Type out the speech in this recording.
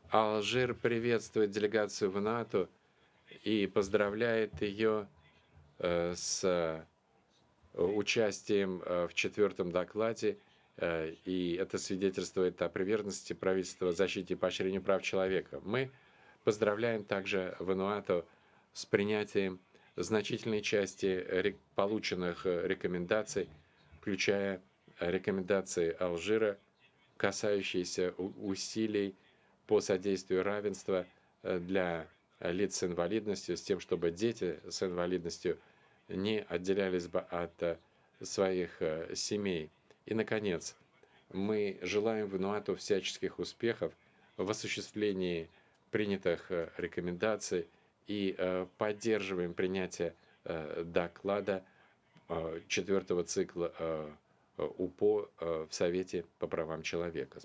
Алжир приветствует делегацию в НАТО и поздравляет ее с участием в четвертом докладе, и это свидетельствует о приверженности правительства защите и поощрению прав человека. Мы поздравляем также Вануату с принятием значительной части полученных рекомендаций, включая рекомендации Алжира, касающиеся усилий по содействию равенства для лиц с инвалидностью, с тем, чтобы дети с инвалидностью не отделялись бы от своих семей. И, наконец, мы желаем Вануату всяческих успехов в осуществлении принятых рекомендаций и поддерживаем принятие доклада четвертого цикла УПО в Совете по правам человека.